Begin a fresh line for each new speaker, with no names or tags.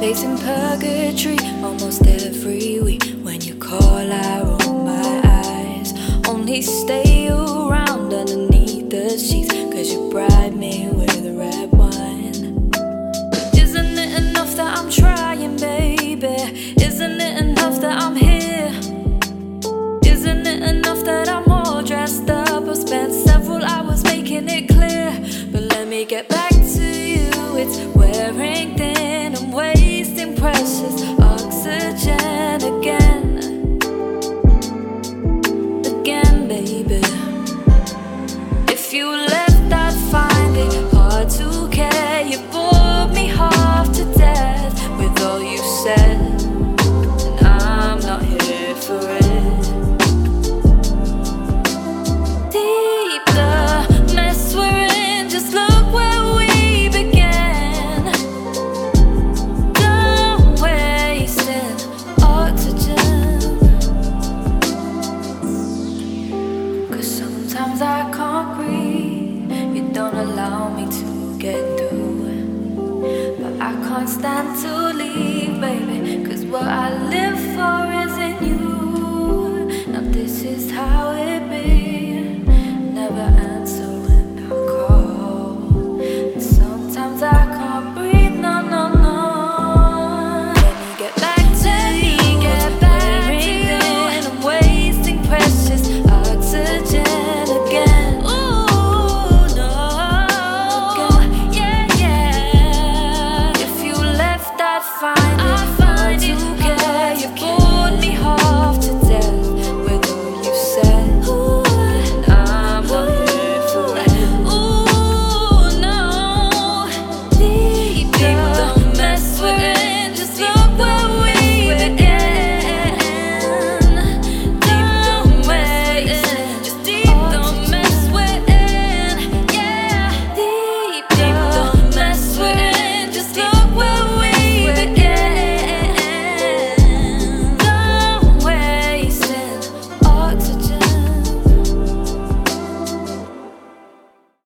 place in purgatory almost every week. When you call, I roll my eyes. Only stay around underneath the sheets, 'cause you bribe me with red wine. Isn't it enough that I'm trying, baby? Isn't it enough that I'm here? Isn't it enough that I'm all dressed up? I've spent several hours making it clear, but let me get back to you. It's wearing thin and wasting precious oxygen again, baby. If you left, I'd find it hard to care. You bored me half to death with all you said, and I'm not here for it. Deep the mess we're in, just look where we began. Done wasting oxygen, 'cause sometimes I can't breathe. You don't allow me to get through, but I can't stand to leave, baby, 'cause what I live for isn't you. Now this is how